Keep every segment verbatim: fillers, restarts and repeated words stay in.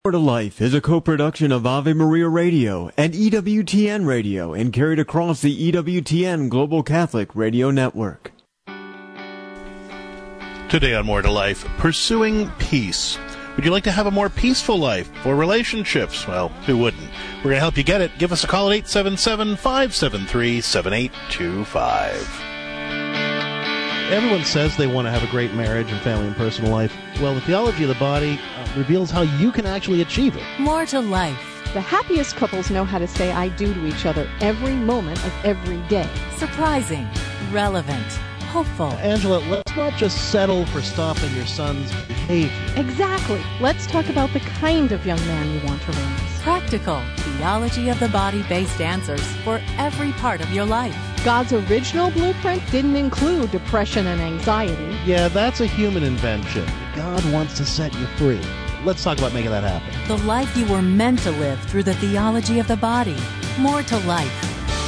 More to Life is a co-production of Ave Maria Radio and E W T N Radio and carried across the E W T N Global Catholic Radio Network. Today on More to Life, pursuing peace. Would you like to have a more peaceful life or relationships? Well, who wouldn't? We're going to help you get it. Give us a call at eight seven seven, five seven three, seven eight two five. Everyone says they want to have a great marriage and family and personal life. Well, the theology of the body uh, reveals how you can actually achieve it. More to Life. The happiest couples know how to say I do to each other every moment of every day. Surprising, relevant, hopeful. Angela, let's not just settle for stopping your son's behavior. Exactly. Let's talk about the kind of young man you want to raise. Practical, theology of the body-based answers for every part of your life. God's original blueprint didn't include depression and anxiety. Yeah, that's a human invention. God wants to set you free. Let's talk about making that happen. The life you were meant to live through the theology of the body. More to Life.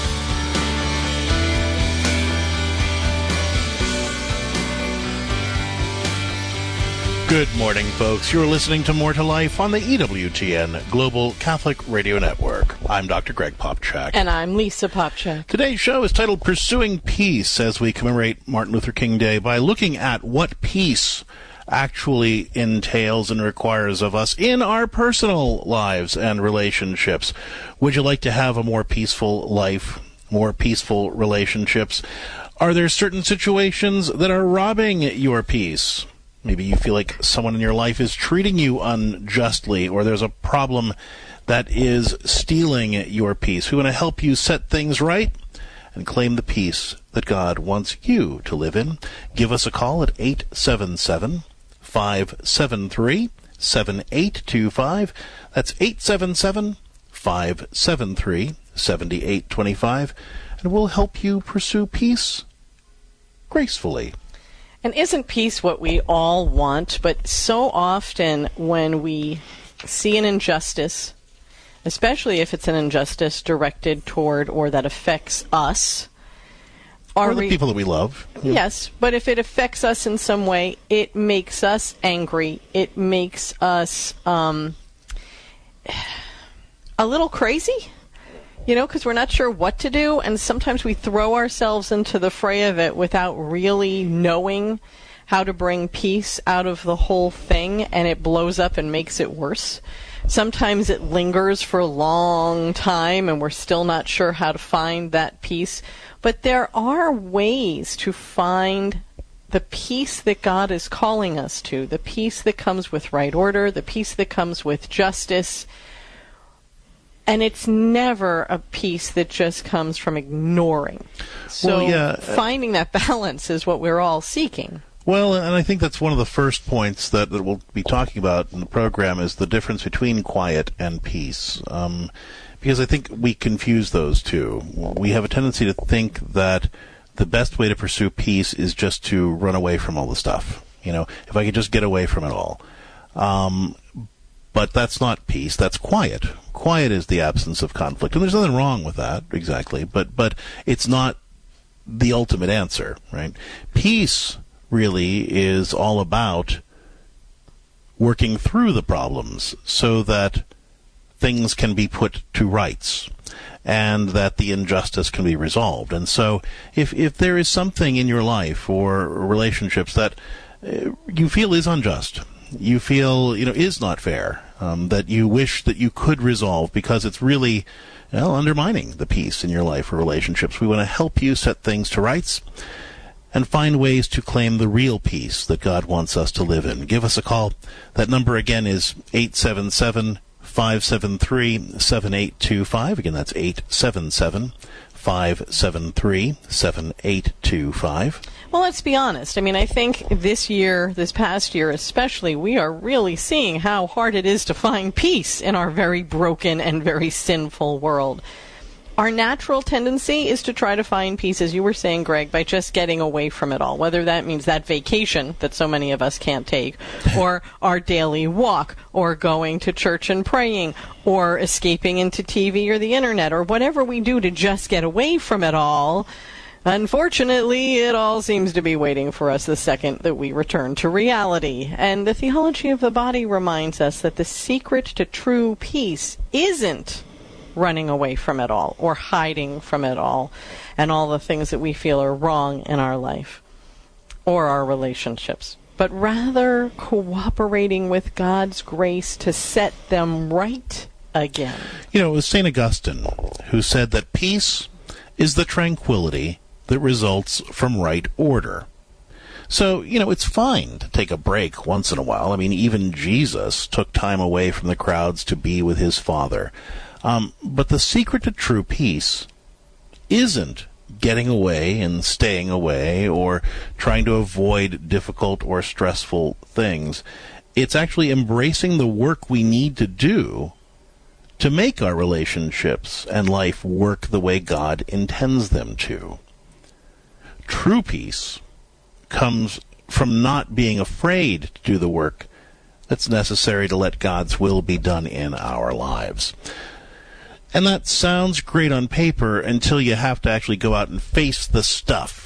Good morning, folks. You're listening to More to Life on the E W T N Global Catholic Radio Network. I'm Doctor Greg Popchak. And I'm Lisa Popchak. Today's show is titled Pursuing Peace as we commemorate Martin Luther King Day by looking at what peace actually entails and requires of us in our personal lives and relationships. Would you like to have a more peaceful life, more peaceful relationships? Are there certain situations that are robbing your peace? Maybe you feel like someone in your life is treating you unjustly, or there's a problem that is stealing your peace. We want to help you set things right and claim the peace that God wants you to live in. Give us a call at eight seven seven, five seven three, seven eight two five. That's eight seven seven, five seven three, seven eight two five, and we'll help you pursue peace gracefully. And isn't peace what we all want? But so often when we see an injustice, especially if it's an injustice directed toward or that affects us, or the re- people that we love. Yeah. Yes, but if it affects us in some way, it makes us angry. It makes us um, a little crazy. You know, because we're not sure what to do, and sometimes we throw ourselves into the fray of it without really knowing how to bring peace out of the whole thing, and it blows up and makes it worse. Sometimes it lingers for a long time, and we're still not sure how to find that peace. But there are ways to find the peace that God is calling us to, the peace that comes with right order, the peace that comes with justice. And it's never a peace that just comes from ignoring. So well, yeah. finding that balance is what we're all seeking. Well, and I think that's one of the first points that, that we'll be talking about in the program is the difference between quiet and peace. Um, because I think we confuse those two. We have a tendency to think that the best way to pursue peace is just to run away from all the stuff. You know, if I could just get away from it all. Um, but that's not peace, that's quiet. Quiet is the absence of conflict, and there's nothing wrong with that, exactly, but but it's not the ultimate answer, right? Peace really is all about working through the problems so that things can be put to rights and that the injustice can be resolved. And so if if there is something in your life or relationships that uh, you feel is unjust, you feel, you know, is not fair, um, that you wish that you could resolve because it's really, well, undermining the peace in your life or relationships. We want to help you set things to rights and find ways to claim the real peace that God wants us to live in. Give us a call. That number again is eight seven seven, five seven three, seven eight two five. Again, that's eight seven seven, five seven three, seven eight two five. Well, let's be honest. I mean, I think this year, this past year especially, we are really seeing how hard it is to find peace in our very broken and very sinful world. Our natural tendency is to try to find peace, as you were saying, Greg, by just getting away from it all, whether that means that vacation that so many of us can't take, or our daily walk, or going to church and praying, or escaping into T V or the internet, or whatever we do to just get away from it all. Unfortunately, it all seems to be waiting for us the second that we return to reality. And the theology of the body reminds us that the secret to true peace isn't running away from it all or hiding from it all and all the things that we feel are wrong in our life or our relationships, but rather cooperating with God's grace to set them right again. You know, it was Saint Augustine who said that peace is the tranquility that results from right order. So, you know, it's fine to take a break once in a while. I mean, even Jesus took time away from the crowds to be with his Father. Um, but the secret to true peace isn't getting away and staying away or trying to avoid difficult or stressful things. It's actually embracing the work we need to do to make our relationships and life work the way God intends them to. True peace comes from not being afraid to do the work that's necessary to let God's will be done in our lives. And that sounds great on paper until you have to actually go out and face the stuff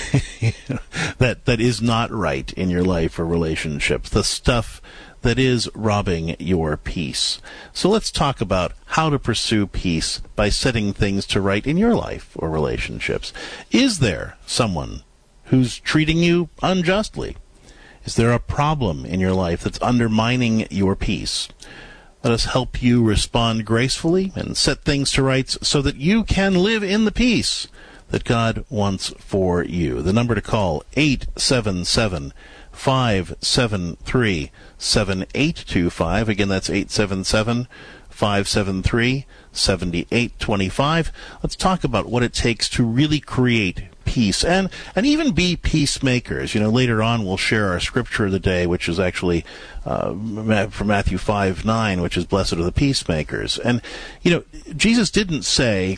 that that is not right in your life or relationships, the stuff that is robbing your peace. So let's talk about how to pursue peace by setting things to right in your life or relationships. Is there someone who's treating you unjustly? Is there a problem in your life that's undermining your peace? Let us help you respond gracefully and set things to rights so that you can live in the peace that God wants for you. The number to call, eight seven seven, five seven three, seven eight two five. Again, that's eight seven seven, five seven three, seven eight two five. Let's talk about what it takes to really create peace and and even be peacemakers. You know, later on we'll share our scripture of the day, which is actually uh, from Matthew five nine, which is blessed are the peacemakers. And you know, Jesus didn't say,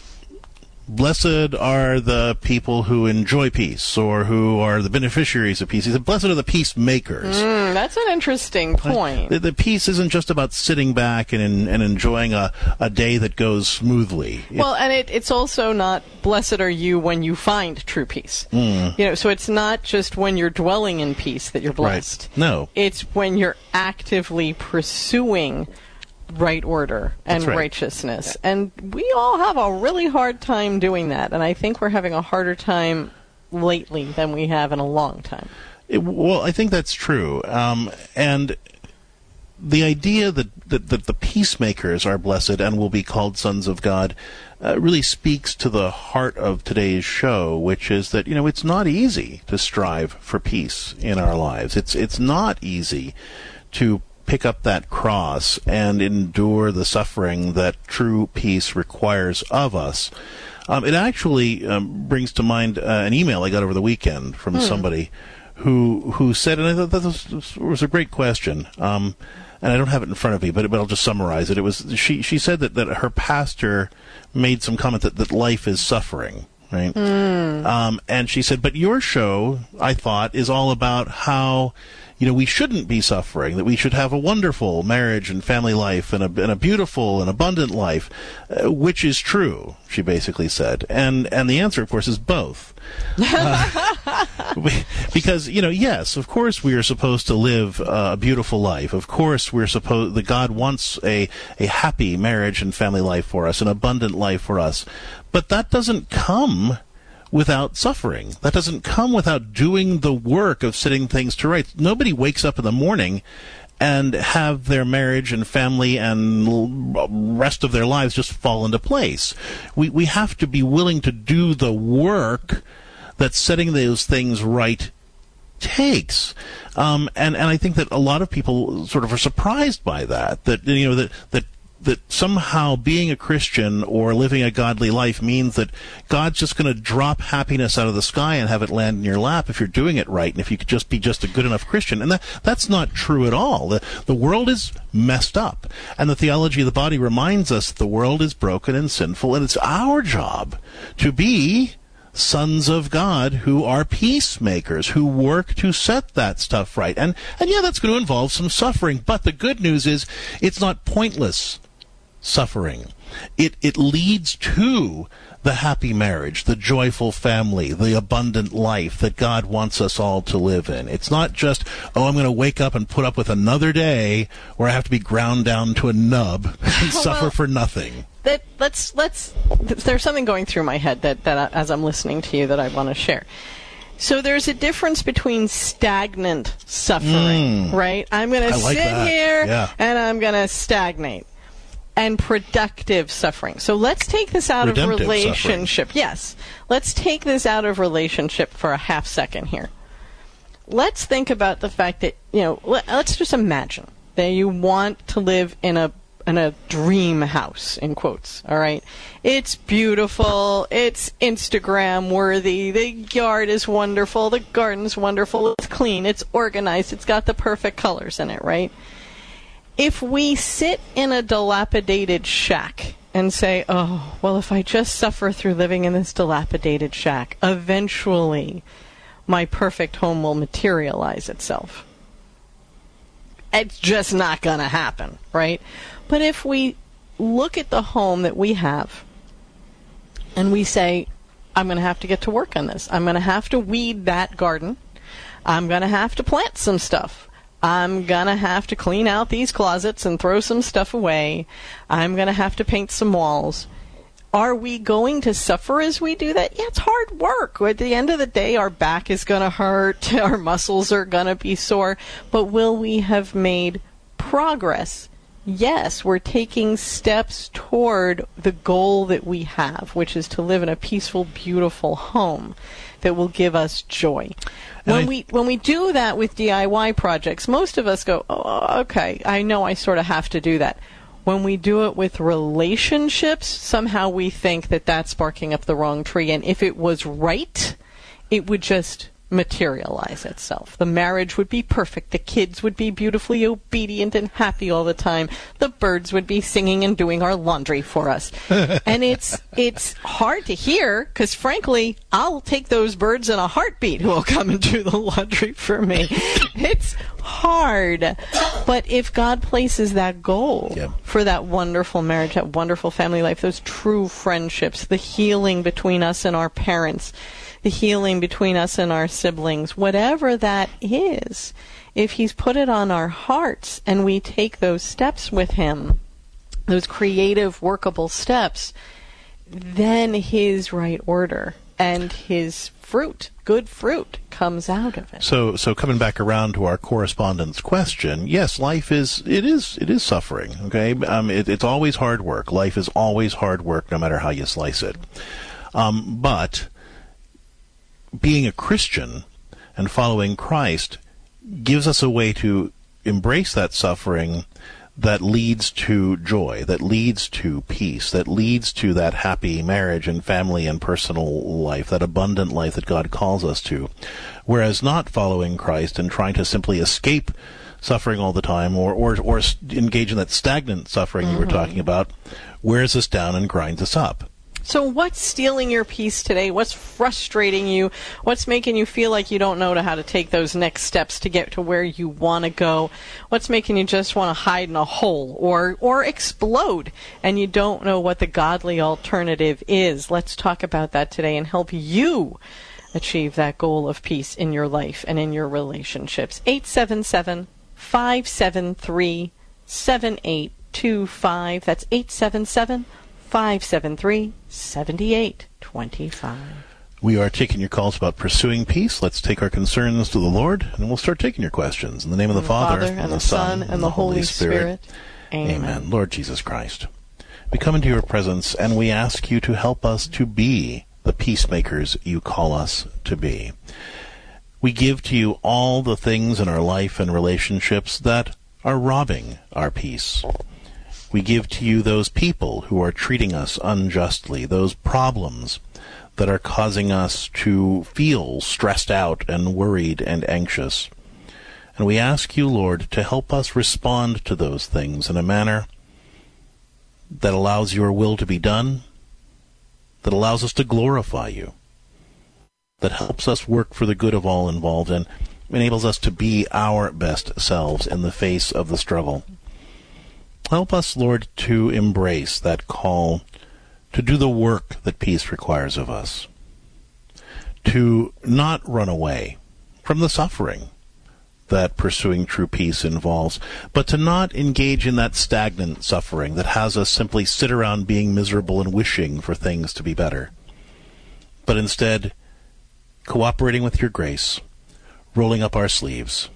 blessed are the people who enjoy peace or who are the beneficiaries of peace. He said, blessed are the peacemakers. Mm, that's an interesting point. The, the peace isn't just about sitting back and and enjoying a, a day that goes smoothly. Well, and it, it's also not blessed are you when you find true peace. Mm. You know, so it's not just when you're dwelling in peace that you're blessed. Right. No. It's when you're actively pursuing right order and right. righteousness. And we all have a really hard time doing that. And I think we're having a harder time lately than we have in a long time. It, well, I think that's true. Um, and the idea that, that, that the peacemakers are blessed and will be called sons of God uh, really speaks to the heart of today's show, which is that, you know, it's not easy to strive for peace in our lives. It's, it's not easy to pick up that cross and endure the suffering that true peace requires of us. Um, it actually um, brings to mind uh, an email I got over the weekend from hmm. somebody who who said, and I thought that was, was a great question, um, and I don't have it in front of me, but but I'll just summarize it. It was she she said that, that her pastor made some comment that, that life is suffering. Right? Mm. Um, and she said, but your show, I thought, is all about how, you know, we shouldn't be suffering, that we should have a wonderful marriage and family life and a, and a beautiful and abundant life, uh, which is true, she basically said. And and the answer, of course, is both. Uh, because, you know, yes, of course we are supposed to live uh, a beautiful life. Of course we're supposed, that God wants a, a happy marriage and family life for us, an abundant life for us. But that doesn't come without suffering. That doesn't come without doing the work of setting things to rights. Nobody wakes up in the morning and have their marriage and family and rest of their lives just fall into place. We we have to be willing to do the work that setting those things right takes. Um, and, and I think that a lot of people sort of are surprised by that, that, you know, that, that that somehow being a Christian or living a godly life means that God's just going to drop happiness out of the sky and have it land in your lap if you're doing it right and if you could just be just a good enough Christian. And that that's not true at all. The, the world is messed up. And the theology of the body reminds us that the world is broken and sinful, and it's our job to be sons of God who are peacemakers, who work to set that stuff right. And, and yeah, that's going to involve some suffering. But the good news is it's not pointless suffering. it, it leads to the happy marriage, the joyful family, the abundant life that God wants us all to live in. It's not just, oh, I'm going to wake up and put up with another day where I have to be ground down to a nub and suffer well, for nothing. That let's let's. There's something going through my head that that as I'm listening to you that I want to share. So there's a difference between stagnant suffering, Mm. right? I'm going to like sit that. here Yeah. and I'm going to stagnate. And productive suffering. So let's take this out Redemptive of relationship. suffering. Yes. Let's take this out of relationship for a half second here. Let's think about the fact that, you know, let, let's just imagine that you want to live in a in a dream house, in quotes, all right? It's beautiful. It's Instagram worthy. The yard is wonderful. The garden's wonderful. It's clean. It's organized. It's got the perfect colors in it, right? If we sit in a dilapidated shack and say, oh, well, if I just suffer through living in this dilapidated shack, eventually my perfect home will materialize itself. It's just not going to happen, right? But if we look at the home that we have and we say, I'm going to have to get to work on this. I'm going to have to weed that garden. I'm going to have to plant some stuff. I'm going to have to clean out these closets and throw some stuff away. I'm going to have to paint some walls. Are we going to suffer as we do that? Yeah, it's hard work. At the end of the day, our back is going to hurt. Our muscles are going to be sore. But will we have made progress? Yes, we're taking steps toward the goal that we have, which is to live in a peaceful, beautiful home that will give us joy. When I, we when we do that with D I Y projects, most of us go, oh, okay, I know I sort of have to do that. When we do it with relationships, somehow we think that that's barking up the wrong tree. And if it was right, it would just materialize itself. The marriage would be perfect. The kids would be beautifully obedient and happy all the time. The birds would be singing and doing our laundry for us. And it's it's hard to hear because, frankly, I'll take those birds in a heartbeat who will come and do the laundry for me. It's hard. But if God places that goal yeah. for that wonderful marriage, that wonderful family life, those true friendships, the healing between us and our parents, the healing between us and our siblings, whatever that is, if he's put it on our hearts and we take those steps with him, those creative, workable steps, then his right order and his fruit, good fruit, comes out of it. So, so coming back around to our correspondence question, yes, life is it is it is suffering. Okay, um, it, it's always hard work. Life is always hard work, no matter how you slice it. Um, but being a Christian and following Christ gives us a way to embrace that suffering that leads to joy, that leads to peace, that leads to that happy marriage and family and personal life, that abundant life that God calls us to. Whereas not following Christ and trying to simply escape suffering all the time or, or, or engage in that stagnant suffering mm-hmm. you were talking about, wears us down and grinds us up. So what's stealing your peace today? What's frustrating you? What's making you feel like you don't know how to take those next steps to get to where you want to go? What's making you just want to hide in a hole or or explode and you don't know what the godly alternative is? Let's talk about that today and help you achieve that goal of peace in your life and in your relationships. eight seven seven, five seven three, seven eight two five. That's eight seven seven, five seven three, seven eight two five. We are taking your calls about pursuing peace. Let's take our concerns to the Lord, and we'll start taking your questions. In the name of the, the Father, Father, and, and the Son, and, and the Holy Spirit. Spirit. Amen. Amen. Lord Jesus Christ, we come into your presence, and we ask you to help us to be the peacemakers you call us to be. We give to you all the things in our life and relationships that are robbing our peace. We give to you those people who are treating us unjustly, those problems that are causing us to feel stressed out and worried and anxious. And we ask you, Lord, to help us respond to those things in a manner that allows your will to be done, that allows us to glorify you, that helps us work for the good of all involved and enables us to be our best selves in the face of the struggle. Help us, Lord, to embrace that call to do the work that peace requires of us, to not run away from the suffering that pursuing true peace involves, but to not engage in that stagnant suffering that has us simply sit around being miserable and wishing for things to be better, but instead cooperating with your grace, rolling up our sleeves,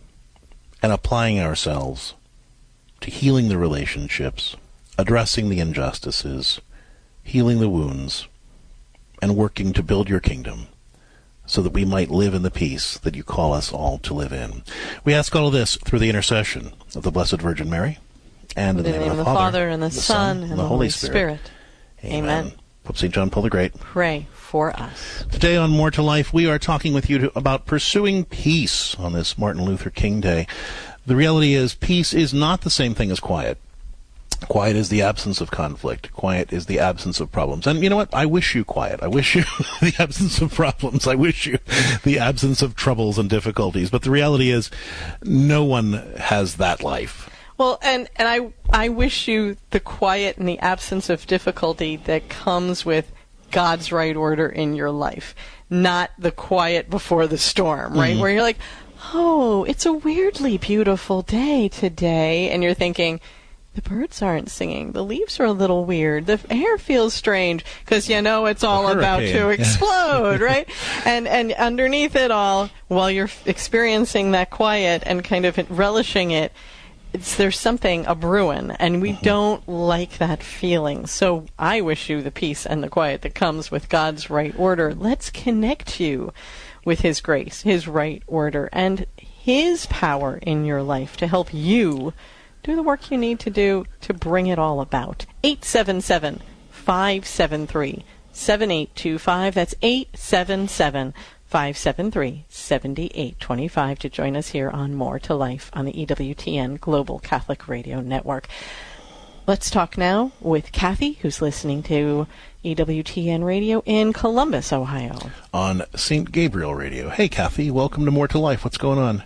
and applying ourselves to healing the relationships, addressing the injustices, healing the wounds, and working to build your kingdom so that we might live in the peace that you call us all to live in. We ask all of this through the intercession of the Blessed Virgin Mary, and in the, in the name of the Father, Father and the, the Son, and the Holy Spirit. Spirit. Amen. Amen. Pope Saint John Paul the Great, pray for us. Today on More to Life, we are talking with you to, about pursuing peace on this Martin Luther King Day. The reality is, peace is not the same thing as quiet. Quiet is the absence of conflict. Quiet is the absence of problems. And you know what? I wish you quiet. I wish you the absence of problems. I wish you the absence of troubles and difficulties. But the reality is, no one has that life. Well, and, and I I wish you the quiet and the absence of difficulty that comes with God's right order in your life, not the quiet before the storm, right? Mm-hmm. Where you're like, oh, it's a weirdly beautiful day today, and you're thinking, the birds aren't singing, the leaves are a little weird, the air feels strange, because you know it's all about to explode, right? And and underneath it all, while you're experiencing that quiet and kind of relishing it, it's, there's something a brewing, and we don't like that feeling. So I wish you the peace and the quiet that comes with God's right order. Let's connect you with His grace, His right order, and His power in your life to help you do the work you need to do to bring it all about. eight seven seven, five seven three, seven eight two five. That's eight seven seven, five seven three, seven eight two five to join us here on More to Life on the E W T N Global Catholic Radio Network. Let's talk now with Kathy, who's listening to E W T N Radio in Columbus, Ohio. On Saint Gabriel Radio. Hey, Kathy, welcome to More to Life. What's going on?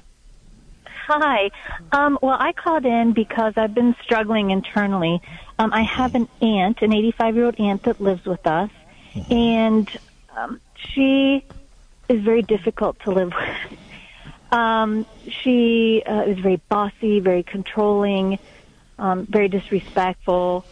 Hi. Um, well, I called in because I've been struggling internally. Um, I have an aunt, an eighty-five-year-old aunt that lives with us, mm-hmm. and um, she is very difficult to live with. Um, she uh, is very bossy, very controlling, um, very disrespectful,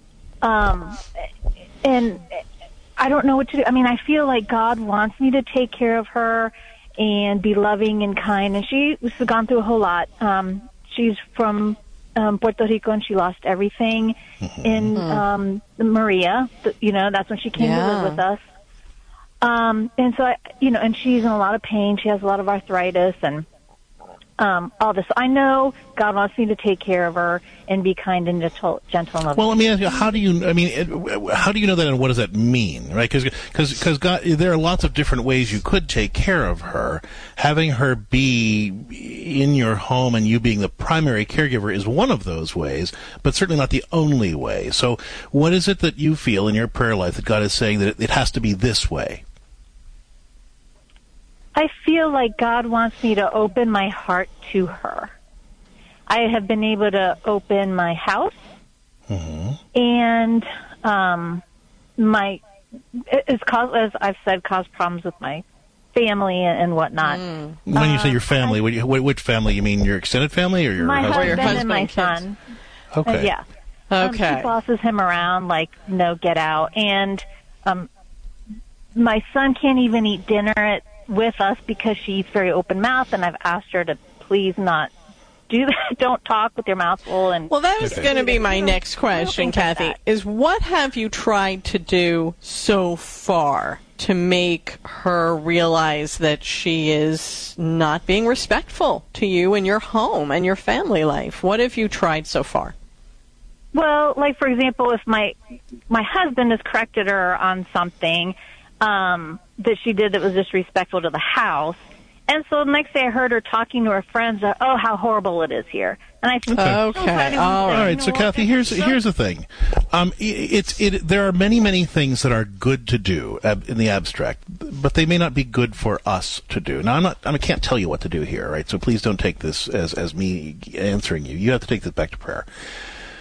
um, and I don't know what to do. I mean, I feel like God wants me to take care of her and be loving and kind, and she's gone through a whole lot. Um, she's from um, Puerto Rico, and she lost everything mm-hmm. in um, Maria. You know, that's when she came yeah. to live with us. Um, and so, I, you know, and she's in a lot of pain. She has a lot of arthritis and um, all this. I know God wants me to take care of her and be kind and gentle, gentle and loving. Well, let me ask you, how do you, I mean, it, how do you know that, and what does that mean, right? Because because God, there are lots of different ways you could take care of her. Having her be in your home and you being the primary caregiver is one of those ways, but certainly not the only way. So what is it that you feel in your prayer life that God is saying that it, it has to be this way? I feel like God wants me to open my heart to her. I have been able to open my house mm-hmm. and um, my, it's caused, as I've said, caused problems with my family and, and whatnot. Mm. When you say your family, uh, what, which family? You mean your extended family or your my husband? husband, your husband and my kids. son. Okay. Uh, yeah. Okay. Um, he bosses him around like, no, get out. And um, my son can't even eat dinner at with us because she's very open mouth, and I've asked her to please not do that. Don't talk with your mouth full. And well, that was okay. going to be my next question, Kathy, like is what have you tried to do so far to make her realize that she is not being respectful to you and your home and your family life? What have you tried so far? Well, like, for example, if my my husband has corrected her on something um, that she did that was disrespectful to the house, and so the next day I heard her talking to her friends, that, oh, how horrible it is here. And I think, okay, okay. all right. All right. So, Kathy, here's here's the thing. Um, it's it. There are many many things that are good to do ab- in the abstract, but they may not be good for us to do. Now, I'm not. I can't tell you what to do here, right? So please don't take this as as me answering you. You have to take this back to prayer.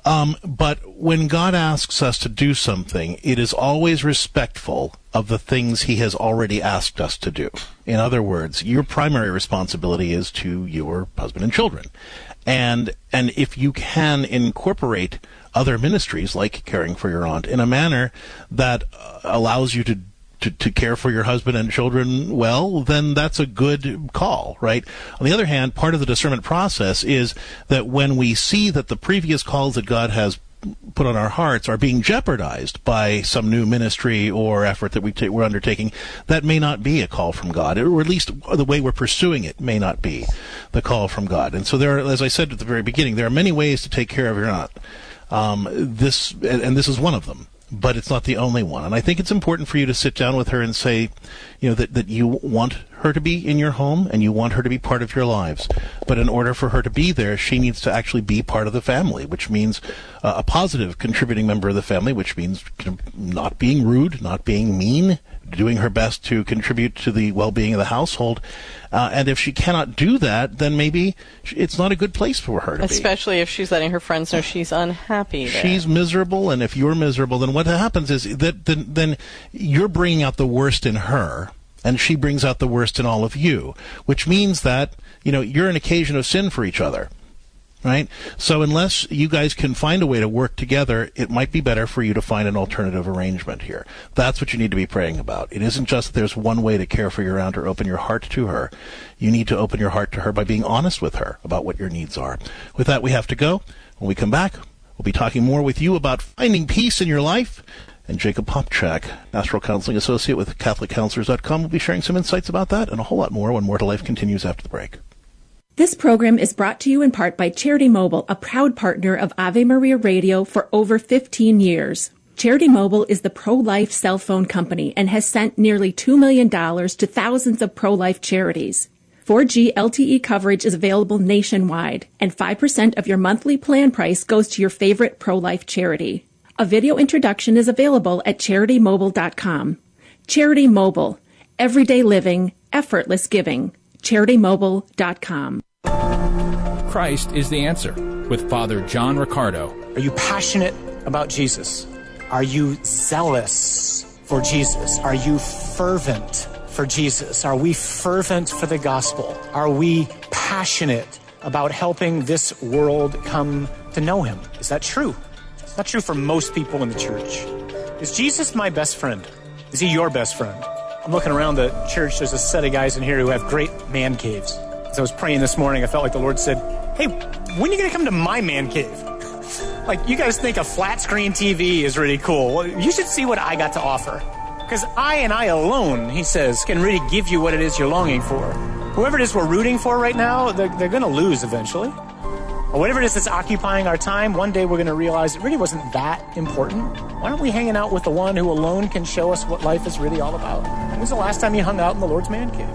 Um, but when God asks us to do something, it is always respectful of the things he has already asked us to do. In other words, your primary responsibility is to your husband and children. And and if you can incorporate other ministries, like caring for your aunt, in a manner that uh, allows you to To, to care for your husband and children well, then that's a good call, right? On the other hand, part of the discernment process is that when we see that the previous calls that God has put on our hearts are being jeopardized by some new ministry or effort that we ta- we're undertaking, that may not be a call from God, or at least the way we're pursuing it may not be the call from God. And so there are, as I said at the very beginning, there are many ways to take care of your aunt. Um, this, and, and this is one of them. But it's not the only one. And I think it's important for you to sit down with her and say, you know, that, that you want her to be in your home and you want her to be part of your lives. But in order for her to be there, she needs to actually be part of the family, which means uh, a positive contributing member of the family, which means not being rude, not being mean, doing her best to contribute to the well-being of the household. Uh, and if she cannot do that, then maybe it's not a good place for her to Especially be. Especially if she's letting her friends know she's unhappy there. She's miserable, and if you're miserable, then what happens is that then, then you're bringing out the worst in her, and she brings out the worst in all of you, which means that, you know, you're an occasion of sin for each other. Right? So unless you guys can find a way to work together, it might be better for you to find an alternative arrangement here. That's what you need to be praying about. It isn't just that there's one way to care for your aunt or open your heart to her. You need to open your heart to her by being honest with her about what your needs are. With that, we have to go. When we come back, we'll be talking more with you about finding peace in your life. And Jacob Popchak, Pastoral Counseling Associate with Catholic Counselors dot com, will be sharing some insights about that and a whole lot more when More to Life continues after the break. This program is brought to you in part by Charity Mobile, a proud partner of Ave Maria Radio for over fifteen years. Charity Mobile is the pro-life cell phone company and has sent nearly two million dollars to thousands of pro-life charities. four G L T E coverage is available nationwide, and five percent of your monthly plan price goes to your favorite pro-life charity. A video introduction is available at charity mobile dot com. Charity Mobile. Everyday living, effortless giving. charity mobile dot com. Christ is the answer with Father John Riccardo. Are you passionate about Jesus? Are you zealous for Jesus? Are you fervent for Jesus? Are we fervent for the gospel? Are we passionate about helping this world come to know him? Is that true? It's not true for most people in the church. Is Jesus my best friend? Is he your best friend? I'm looking around the church. There's a set of guys in here who have great man caves. As I was praying this morning, I felt like the Lord said, hey, when are you going to come to my man cave? Like, you guys think a flat screen T V is really cool. Well, you should see what I got to offer. Because I and I alone, he says, can really give you what it is you're longing for. Whoever it is we're rooting for right now, they're, they're going to lose eventually. Or whatever it is that's occupying our time, one day we're going to realize it really wasn't that important. Why aren't we hanging out with the one who alone can show us what life is really all about? When was the last time you hung out in the Lord's man cave?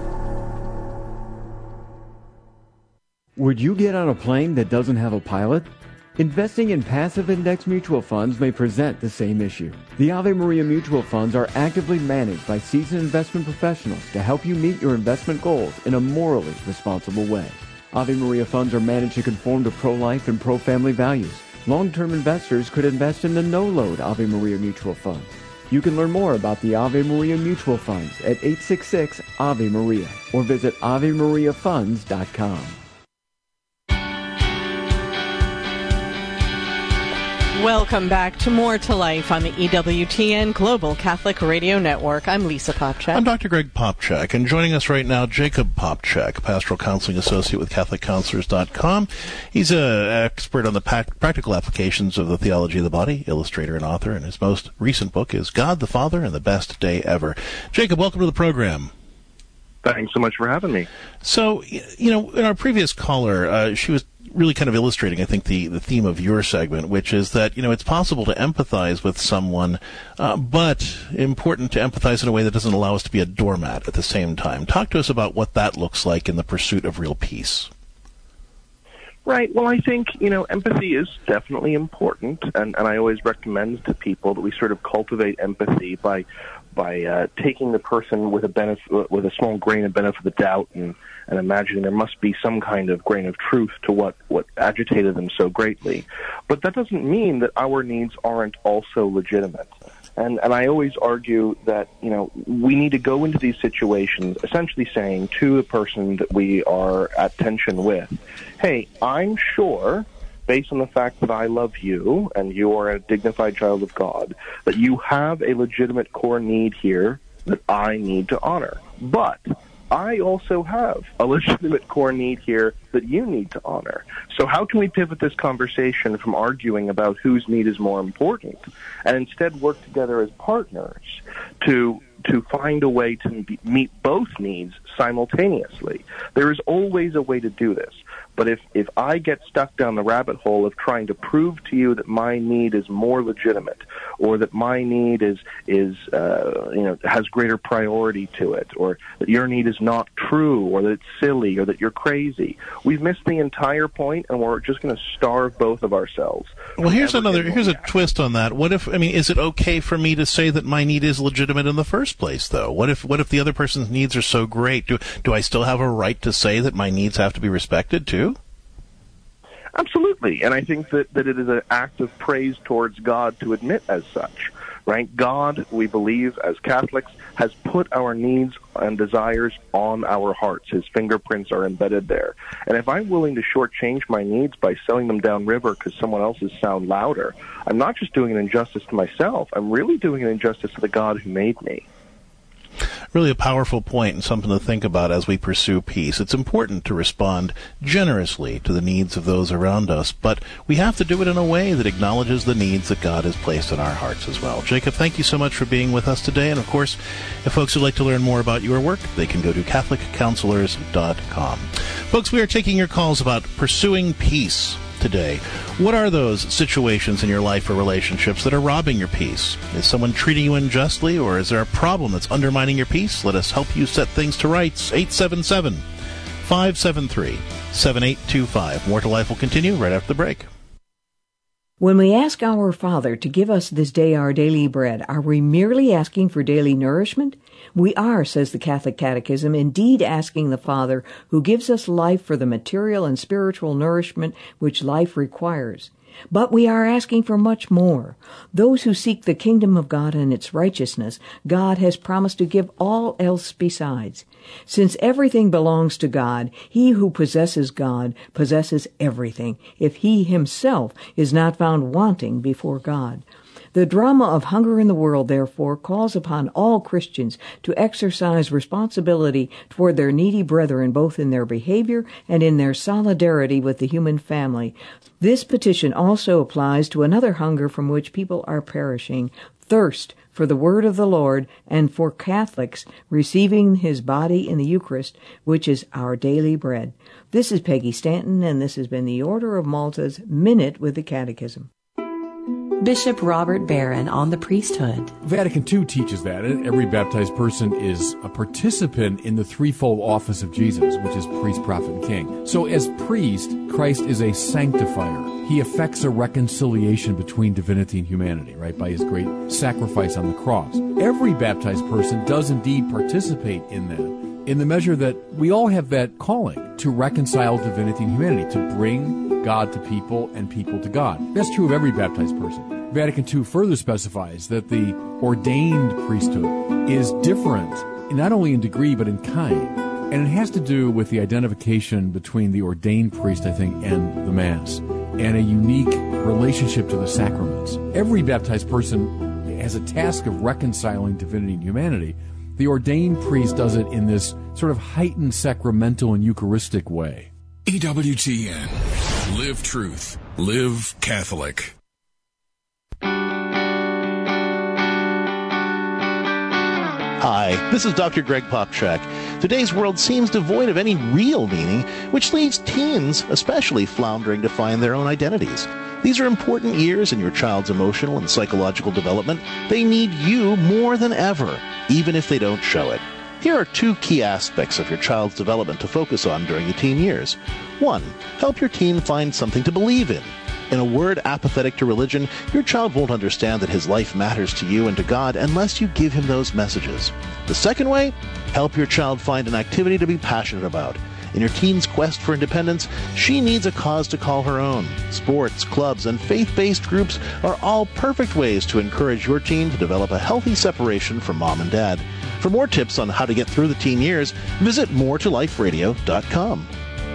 Would you get on a plane that doesn't have a pilot? Investing in passive index mutual funds may present the same issue. The Ave Maria mutual funds are actively managed by seasoned investment professionals to help you meet your investment goals in a morally responsible way. Ave Maria funds are managed to conform to pro-life and pro-family values. Long-term investors could invest in the no-load Ave Maria mutual funds. You can learn more about the Ave Maria mutual funds at eight six six Ave Maria or visit ave maria funds dot com. Welcome back to More to Life on the E W T N Global Catholic Radio Network. I'm Lisa Popchak. I'm Doctor Greg Popchak, and joining us right now, Jacob Popchak, Pastoral Counseling Associate with Catholic Counselors dot com. He's an expert on the pa- practical applications of the theology of the body, illustrator and author, and his most recent book is God the Father and the Best Day Ever. Jacob, welcome to the program. Thanks so much for having me. So, you know, in our previous caller, uh, she was really kind of illustrating, I think, the, the theme of your segment, which is that, you know, it's possible to empathize with someone, uh, but important to empathize in a way that doesn't allow us to be a doormat at the same time. Talk to us about what that looks like in the pursuit of real peace. Right. Well, I think, you know, empathy is definitely important, and, and I always recommend to people that we sort of cultivate empathy by by uh, taking the person with a benefit, with a small grain of benefit of the doubt, and, and imagining there must be some kind of grain of truth to what, what agitated them so greatly. But that doesn't mean that our needs aren't also legitimate. And, and I always argue that, you know, we need to go into these situations essentially saying to the person that we are at tension with, hey, I'm sure, based on the fact that I love you and you are a dignified child of God, that you have a legitimate core need here that I need to honor. But I also have a legitimate core need here that you need to honor. So how can we pivot this conversation from arguing about whose need is more important and instead work together as partners to to find a way to be, meet both needs simultaneously? There is always a way to do this. But if, if I get stuck down the rabbit hole of trying to prove to you that my need is more legitimate, or that my need is is uh, you know has greater priority to it, or that your need is not true, or that it's silly, or that you're crazy, we've missed the entire point, and we're just going to starve both of ourselves. Well, here's another here's a twist on that. What if I mean, is it okay for me to say that my need is legitimate in the first place, though? What if what if the other person's needs are so great? Do do I still have a right to say that my needs have to be respected too? Absolutely, and I think that, that it is an act of praise towards God to admit as such, right? God, we believe, as Catholics, has put our needs and desires on our hearts. His fingerprints are embedded there. And if I'm willing to shortchange my needs by selling them downriver because someone else's sound louder, I'm not just doing an injustice to myself, I'm really doing an injustice to the God who made me. Really a powerful point and something to think about as we pursue peace. It's important to respond generously to the needs of those around us, but we have to do it in a way that acknowledges the needs that God has placed in our hearts as well. Jacob, thank you so much for being with us today, and of course, if folks would like to learn more about your work, they can go to Catholic Counselors dot com. Folks, we are taking your calls about pursuing peace today. What are those situations in your life or relationships that are robbing your peace? Is someone treating you unjustly, or is there a problem that's undermining your peace? Let us help you set things to rights. eight seven seven, five seven three, seven eight two five. More to Life will continue right after the break. When we ask our Father to give us this day our daily bread, are we merely asking for daily nourishment? We are, says the Catholic Catechism, indeed asking the Father who gives us life for the material and spiritual nourishment which life requires. But we are asking for much more. Those who seek the kingdom of God and its righteousness, God has promised to give all else besides. Since everything belongs to God, he who possesses God possesses everything, if he himself is not found wanting before God. The drama of hunger in the world, therefore, calls upon all Christians to exercise responsibility toward their needy brethren, both in their behavior and in their solidarity with the human family. This petition also applies to another hunger from which people are perishing, thirst for the word of the Lord, and for Catholics receiving his body in the Eucharist, which is our daily bread. This is Peggy Stanton, and this has been the Order of Malta's Minute with the Catechism. Bishop Robert Barron on the priesthood. Vatican Two teaches that every baptized person is a participant in the threefold office of Jesus, which is priest, prophet, and king. So as priest, Christ is a sanctifier. He effects a reconciliation between divinity and humanity, right, by his great sacrifice on the cross. Every baptized person does indeed participate in that, in the measure that we all have that calling to reconcile divinity and humanity, to bring God to people and people to God. That's true of every baptized person. Vatican Two further specifies that the ordained priesthood is different, not only in degree but in kind. And it has to do with the identification between the ordained priest, I think, and the Mass, and a unique relationship to the sacraments. Every baptized person has a task of reconciling divinity and humanity. The ordained priest does it in this sort of heightened sacramental and Eucharistic way. E W T N. Live truth. Live Catholic. Hi, this is Doctor Greg Popchak. Today's world seems devoid of any real meaning, which leaves teens especially floundering to find their own identities. These are important years in your child's emotional and psychological development. They need you more than ever, even if they don't show it. Here are two key aspects of your child's development to focus on during the teen years. One, help your teen find something to believe in. In a word apathetic to religion, your child won't understand that his life matters to you and to God unless you give him those messages. The second way, help your child find an activity to be passionate about. In your teen's quest for independence, she needs a cause to call her own. Sports, clubs, and faith-based groups are all perfect ways to encourage your teen to develop a healthy separation from mom and dad. For more tips on how to get through the teen years, visit more to life radio dot com.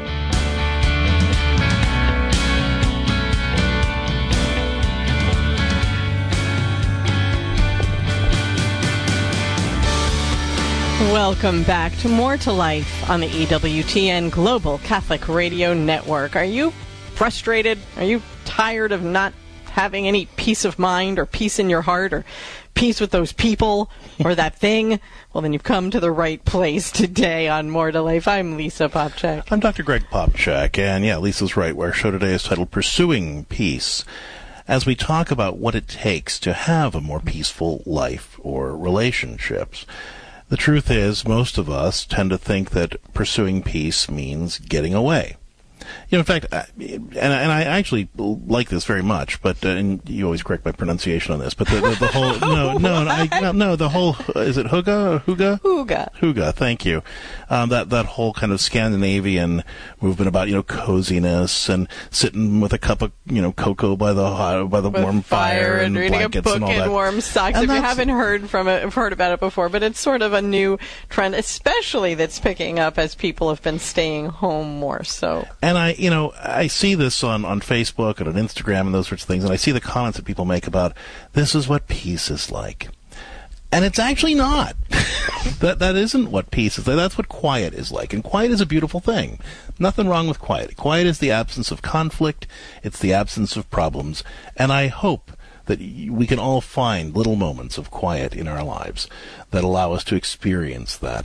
Welcome back to More to Life on the E W T N Global Catholic Radio Network. Are you frustrated? Are you tired of not having any peace of mind or peace in your heart or peace with those people or that thing? Well, then you've come to the right place today on More to Life. I'm Lisa Popchak. I'm Doctor Greg Popchak, and yeah, Lisa's right. Our show today is titled Pursuing Peace, as we talk about what it takes to have a more peaceful life or relationships. The truth is, most of us tend to think that pursuing peace means getting away. You know, in fact, I, and, and I actually like this very much, but uh, and you always correct my pronunciation on this. But the, the, the whole no, no, I, no, no, the whole is it Hygge or Hygge? Hygge. Hygge. Thank you. Um, that that whole kind of Scandinavian movement about you know coziness and sitting with a cup of you know cocoa by the hot, by the with warm fire and, and reading blankets a book and all and that. warm socks. And if you haven't heard from it, heard about it before, but it's sort of a new trend, especially that's picking up as people have been staying home more. So. And I, you know, I see this on, on Facebook and on Instagram and those sorts of things, and I see the comments that people make about, this is what peace is like. And it's actually not. that That isn't what peace is like. That's what quiet is like. And quiet is a beautiful thing. Nothing wrong with quiet. Quiet is the absence of conflict. It's the absence of problems. And I hope that we can all find little moments of quiet in our lives that allow us to experience that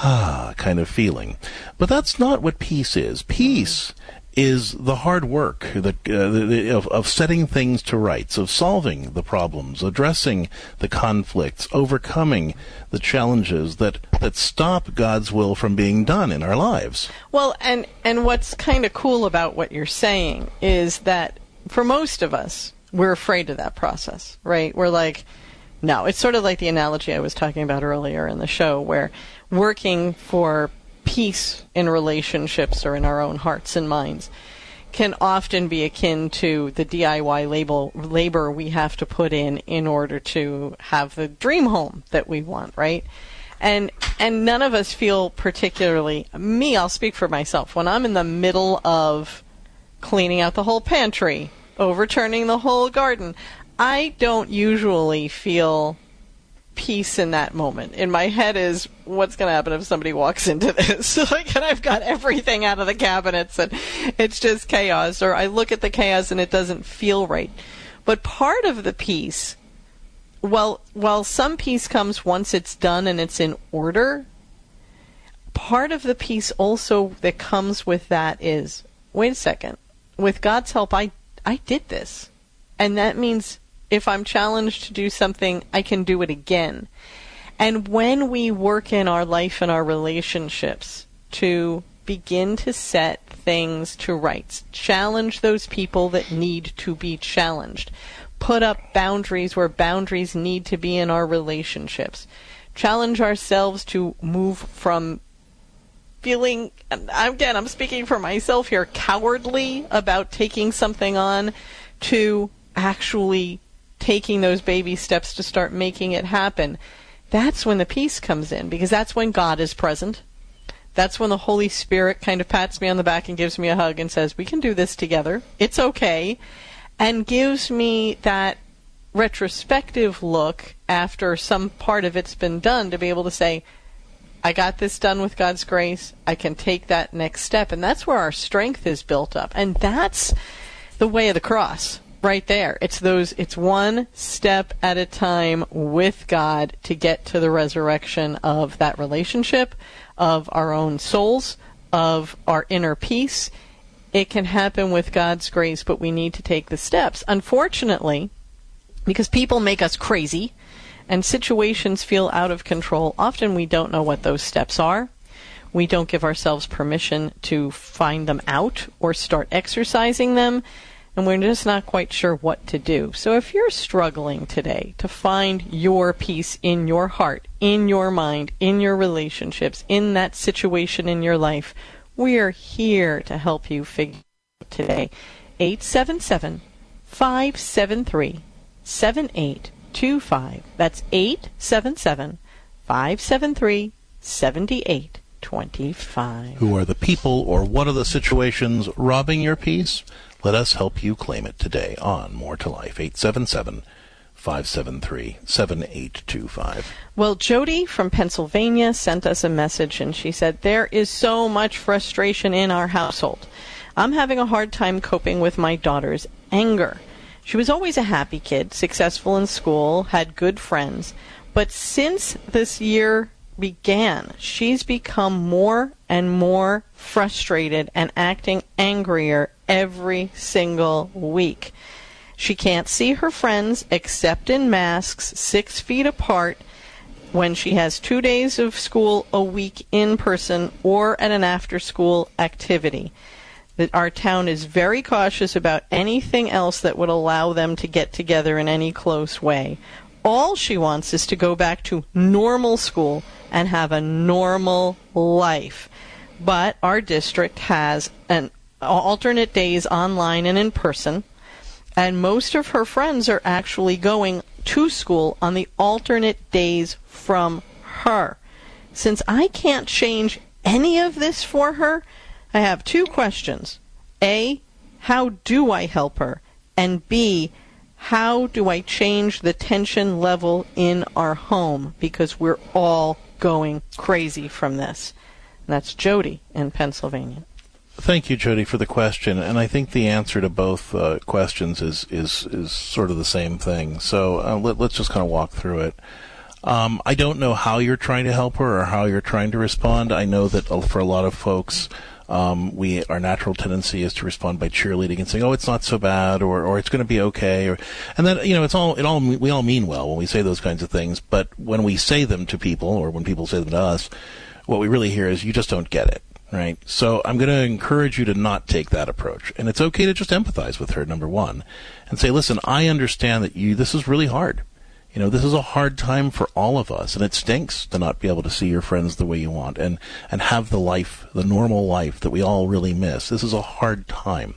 ah kind of feeling. But that's not what peace is. Peace is the hard work that, uh, the, the, of, of setting things to rights, of solving the problems, addressing the conflicts, overcoming the challenges that, that stop God's will from being done in our lives. Well, and, and what's kind of cool about what you're saying is that for most of us, we're afraid of that process, right? We're like, no. It's sort of like the analogy I was talking about earlier in the show, where working for peace in relationships or in our own hearts and minds can often be akin to the D I Y label, labor we have to put in in order to have the dream home that we want, right? And and none of us feel particularly, me, I'll speak for myself, when I'm in the middle of cleaning out the whole pantry, overturning the whole garden, I don't usually feel peace in that moment. In my head is, what's going to happen if somebody walks into this? Like, and I've got everything out of the cabinets and it's just chaos, or I look at the chaos and it doesn't feel right. But part of the peace, well, while some peace comes once it's done and it's in order, part of the peace also that comes with that is, wait a second, with God's help, I, I did this. And that means if I'm challenged to do something, I can do it again. And when we work in our life and our relationships to begin to set things to rights, challenge those people that need to be challenged, put up boundaries where boundaries need to be in our relationships, challenge ourselves to move from feeling, again, I'm speaking for myself here, cowardly about taking something on, to actually taking those baby steps to start making it happen. That's when the peace comes in, because that's when God is present. That's when the Holy Spirit kind of pats me on the back and gives me a hug and says, we can do this together. It's okay. And gives me that retrospective look after some part of it's been done to be able to say, I got this done with God's grace. I can take that next step. And that's where our strength is built up. And that's the way of the cross. Right there. It's those, it's one step at a time with God to get to the resurrection of that relationship, of our own souls, of our inner peace. It can happen with God's grace, but we need to take the steps. Unfortunately, because people make us crazy, and situations feel out of control, often we don't know what those steps are. We don't give ourselves permission to find them out or start exercising them, and we're just not quite sure what to do. So if you're struggling today to find your peace in your heart, in your mind, in your relationships, in that situation in your life, we are here to help you figure it out today. eight seven seven, five seven three, seven eight two five. That's eight seven seven, five seven three, seven eight two five. Who are the people or what are the situations robbing your peace? Let us help you claim it today on More to Life. eight seven seven, five seven three, seven eight two five. Well, Jody from Pennsylvania sent us a message, and she said, there is so much frustration in our household. I'm having a hard time coping with my daughter's anger. She was always a happy kid, successful in school, had good friends. But since this year began, she's become more and more frustrated and acting angrier every single week. She can't see her friends except in masks, six feet apart, when she has two days of school a week in person or at an after-school activity. That our town is very cautious about anything else that would allow them to get together in any close way. All she wants is to go back to normal school and have a normal life. But our district has an alternate days online and in person, and most of her friends are actually going to school on the alternate days from her. Since I can't change any of this for her, I have two questions. A, how do I help her? And B, how do I change the tension level in our home? Because we're all going crazy from this. And that's Jody in Pennsylvania. Thank you, Jody, for the question. And I think the answer to both uh, questions is, is, is sort of the same thing. So uh, let, let's just kind of walk through it. Um, I don't know how you're trying to help her or how you're trying to respond. I know that for a lot of folks, Um, we our natural tendency is to respond by cheerleading and saying, "Oh, it's not so bad," or "or it's going to be okay," or and then you know it's all it all we all mean well when we say those kinds of things. But when we say them to people, or when people say them to us, what we really hear is, "You just don't get it." Right? So I'm going to encourage you to not take that approach, and it's okay to just empathize with her. Number one, and say, "Listen, I understand that you this is really hard. You know, this is a hard time for all of us, and it stinks to not be able to see your friends the way you want and, and have the life, the normal life that we all really miss. This is a hard time.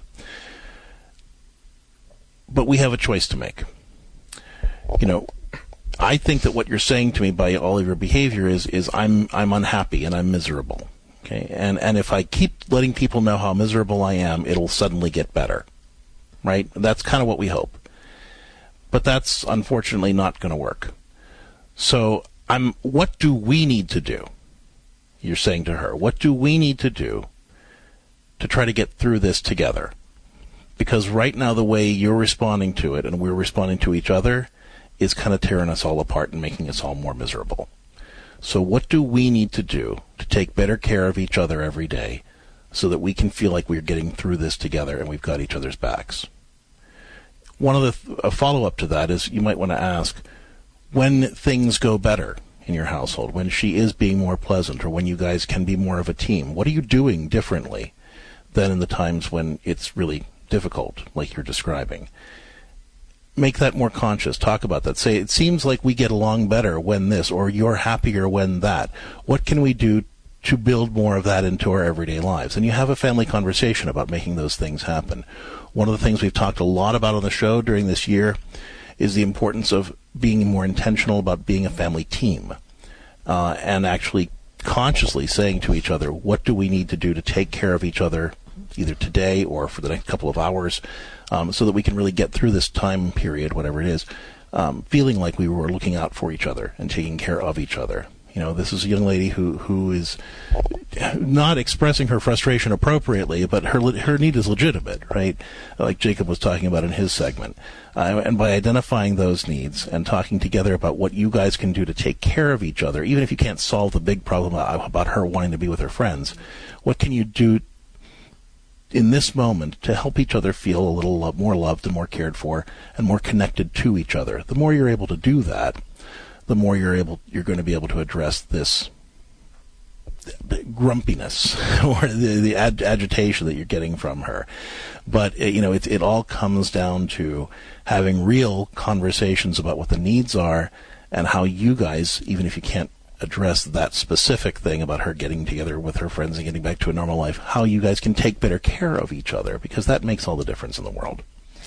But we have a choice to make. You know, I think that what you're saying to me by all of your behavior is, is I'm, I'm unhappy and I'm miserable. Okay? And, and if I keep letting people know how miserable I am, it'll suddenly get better. Right? That's kind of what we hope. But that's unfortunately not going to work. So, I'm. What do we need to do? You're saying to her, what do we need to do to try to get through this together? Because right now the way you're responding to it and we're responding to each other is kind of tearing us all apart and making us all more miserable. So what do we need to do to take better care of each other every day so that we can feel like we're getting through this together and we've got each other's backs? One of the th- a follow-up to that is you might want to ask, when things go better in your household, when she is being more pleasant, or when you guys can be more of a team, what are you doing differently than in the times when it's really difficult, like you're describing? Make that more conscious. Talk about that. Say, it seems like we get along better when this, or you're happier when that. What can we do to build more of that into our everyday lives? And you have a family conversation about making those things happen. One of the things we've talked a lot about on the show during this year is the importance of being more intentional about being a family team, uh, and actually consciously saying to each other, what do we need to do to take care of each other either today or for the next couple of hours, um, so that we can really get through this time period, whatever it is, um, feeling like we were looking out for each other and taking care of each other. You know, this is a young lady who, who is not expressing her frustration appropriately, but her her need is legitimate, right? Like Jacob was talking about in his segment. Uh, and by identifying those needs and talking together about what you guys can do to take care of each other, even if you can't solve the big problem about her wanting to be with her friends, what can you do in this moment to help each other feel a little lo- more loved and more cared for and more connected to each other? The more you're able to do that, the more you're able, you're going to be able to address this grumpiness or the, the ag- agitation that you're getting from her. But, you know, it, it all comes down to having real conversations about what the needs are and how you guys, even if you can't address that specific thing about her getting together with her friends and getting back to a normal life, how you guys can take better care of each other, because that makes all the difference in the world.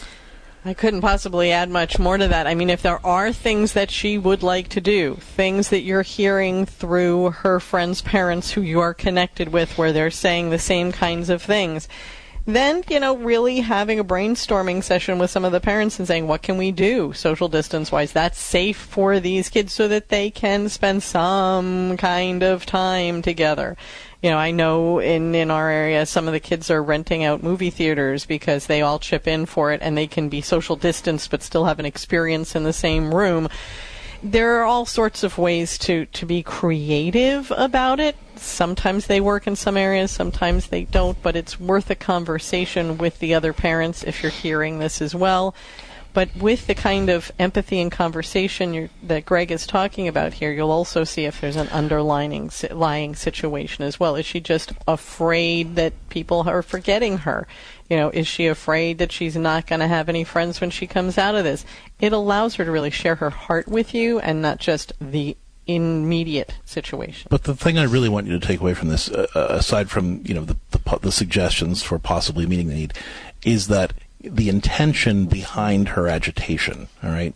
I couldn't possibly add much more to that. I mean, if there are things that she would like to do, things that you're hearing through her friends' parents who you are connected with where they're saying the same kinds of things, then, you know, really having a brainstorming session with some of the parents and saying, what can we do social distance-wise that's safe for these kids so that they can spend some kind of time together. You know, I know in, in our area some of the kids are renting out movie theaters because they all chip in for it and they can be social distanced but still have an experience in the same room. There are all sorts of ways to, to be creative about it. Sometimes they work in some areas, sometimes they don't, but it's worth a conversation with the other parents if you're hearing this as well. But with the kind of empathy and conversation you're, that Greg is talking about here, you'll also see if there's an underlying lying situation as well. Is she just afraid that people are forgetting her? You know, is she afraid that she's not going to have any friends when she comes out of this? It allows her to really share her heart with you and not just the immediate situation. But the thing I really want you to take away from this, uh, aside from, you know, the, the, the suggestions for possibly meeting the need, is that the intention behind her agitation, all right?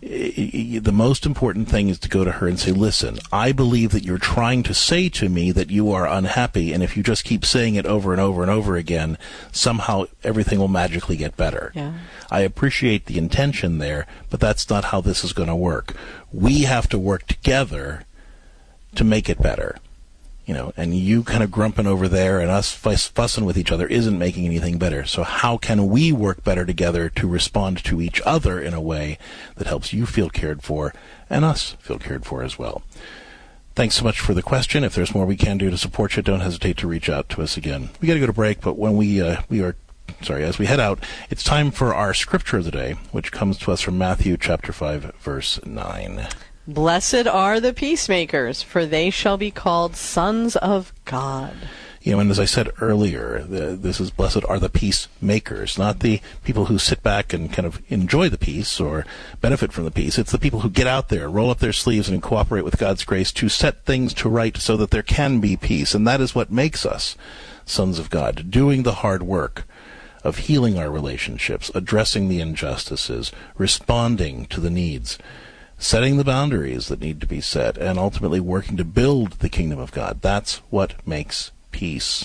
The most important thing is to go to her and say, listen, I believe that you're trying to say to me that you are unhappy, and if you just keep saying it over and over and over again, somehow everything will magically get better. Yeah. I appreciate the intention there, but that's not how this is going to work. We have to work together to make it better. You know, and you kind of grumping over there and us fuss, fussing with each other isn't making anything better. So how can we work better together to respond to each other in a way that helps you feel cared for and us feel cared for as well? Thanks so much for the question. If there's more we can do to support you, don't hesitate to reach out to us again. We got to go to break, but when we uh, we are sorry, as we head out, it's time for our scripture of the day, which comes to us from Matthew chapter five, verse nine. Blessed are the peacemakers, for they shall be called sons of God. You know, and as I said earlier, the, this is blessed are the peacemakers, not the people who sit back and kind of enjoy the peace or benefit from the peace. It's the people who get out there, roll up their sleeves, and cooperate with God's grace to set things to right so that there can be peace. And that is what makes us sons of God, doing the hard work of healing our relationships, addressing the injustices, responding to the needs, setting the boundaries that need to be set, and ultimately working to build the kingdom of God. That's what makes peace.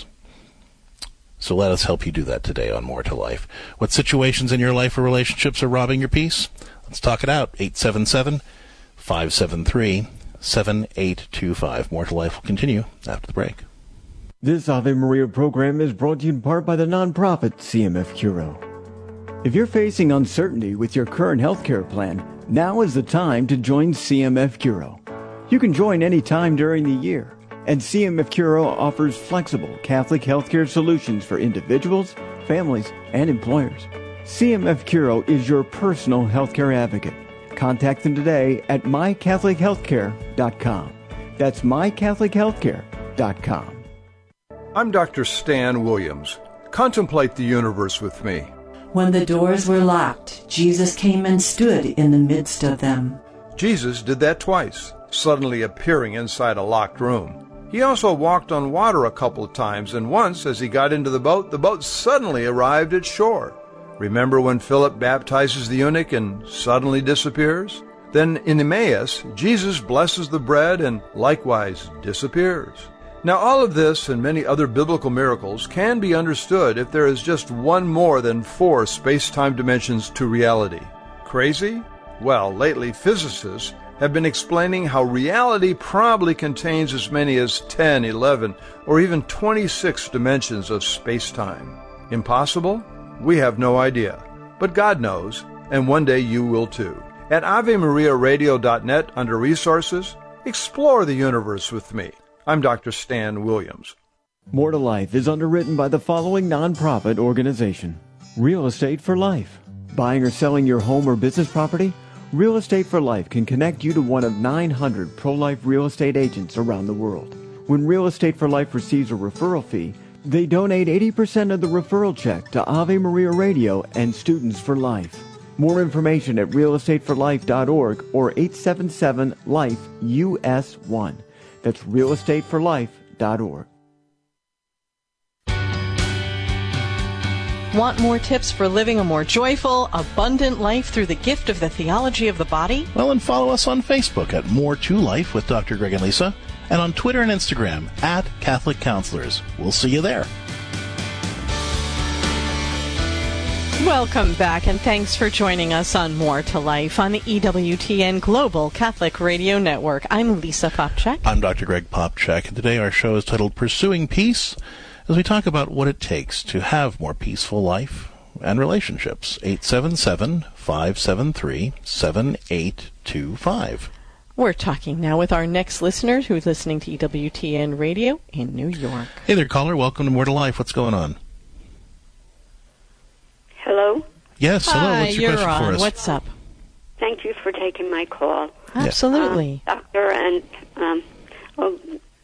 So let us help you do that today on More to Life. What situations in your life or relationships are robbing your peace? Let's talk it out. eight seven seven, five seven three, seven eight two five. More to Life will continue after the break. This Ave Maria program is brought to you in part by the nonprofit C M F Curo. If you're facing uncertainty with your current healthcare plan, now is the time to join C M F Curo. You can join any time during the year, and C M F Curo offers flexible Catholic healthcare solutions for individuals, families, and employers. C M F Curo is your personal healthcare advocate. Contact them today at my catholic healthcare dot com. That's my catholic healthcare dot com. I'm Doctor Stan Williams. Contemplate the universe with me. When the doors were locked, Jesus came and stood in the midst of them. Jesus did that twice, suddenly appearing inside a locked room. He also walked on water a couple of times, and once, as he got into the boat, the boat suddenly arrived at shore. Remember when Philip baptizes the eunuch and suddenly disappears? Then in Emmaus, Jesus blesses the bread and likewise disappears. Now all of this and many other biblical miracles can be understood if there is just one more than four space-time dimensions to reality. Crazy? Well, lately physicists have been explaining how reality probably contains as many as ten, eleven, or even twenty-six dimensions of space-time. Impossible? We have no idea. But God knows, and one day you will too. At ave maria radio dot net under Resources, explore the universe with me. I'm Doctor Stan Williams. More to Life is underwritten by the following nonprofit organization. Real Estate for Life. Buying or selling your home or business property? Real Estate for Life can connect you to one of nine hundred pro-life real estate agents around the world. When Real Estate for Life receives a referral fee, they donate eighty percent of the referral check to Ave Maria Radio and Students for Life. More information at real estate for life dot org or eight seven seven life U S one. That's real estate for life dot org. Want more tips for living a more joyful, abundant life through the gift of the theology of the body? Well, and follow us on Facebook at More to Life with Doctor Greg and Lisa, and on Twitter and Instagram at Catholic Counselors. We'll see you there. Welcome back, and thanks for joining us on More to Life on the E W T N Global Catholic Radio Network. I'm Lisa Popcak. I'm Doctor Greg Popcak, and today our show is titled Pursuing Peace, as we talk about what it takes to have more peaceful life and relationships. eight seven seven, five seven three, seven eight two five. We're talking now with our next listener who's listening to E W T N Radio in New York. Hey there, caller. Welcome to More to Life. What's going on? Hello? Yes, hello. Hi, What's your you're question on. for us? What's up? Thank you for taking my call. Absolutely. Uh, doctor, and um, well,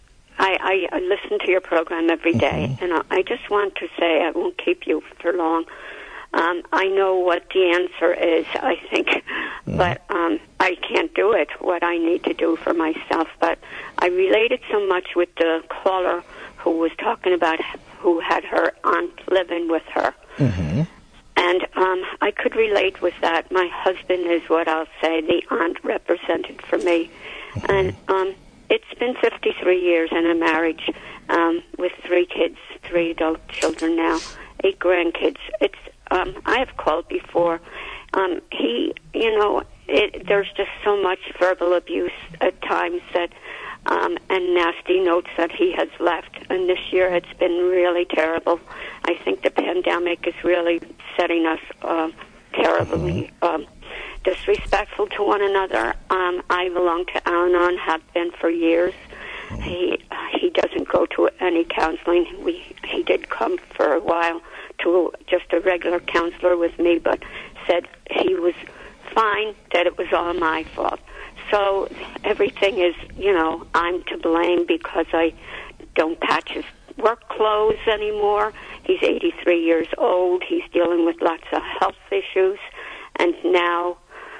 I, I, I listen to your program every day, Mm-hmm. and I, I just want to say, I won't keep you for long. Um, I know what the answer is, I think, mm-hmm. but um, I can't do it, what I need to do for myself. But I related so much with the caller who was talking about who had her aunt living with her. Mm-hmm. And um, I could relate with that. My husband is what I'll say the aunt represented for me. Mm-hmm. And um, it's been fifty-three years in a marriage um, with three kids, three adult children now, eight grandkids. It's um, I have called before. Um, he, you know, it, there's just so much verbal abuse at times that um, and nasty notes that he has left. And this year it's been really terrible. I think the pandemic is really setting us uh, terribly um, disrespectful to one another. Um, I belong to Al-Anon, have been for years. He uh, he doesn't go to any counseling. We he did come for a while to just a regular counselor with me, but said he was fine, that it was all my fault. So everything is, you know, I'm to blame because I don't patch his work clothes anymore. He's eighty-three years old. He's dealing with lots of health issues, and now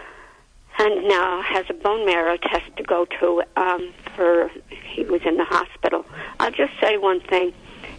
and now has a bone marrow test to go to. Um, for he was in the hospital. I'll just say one thing,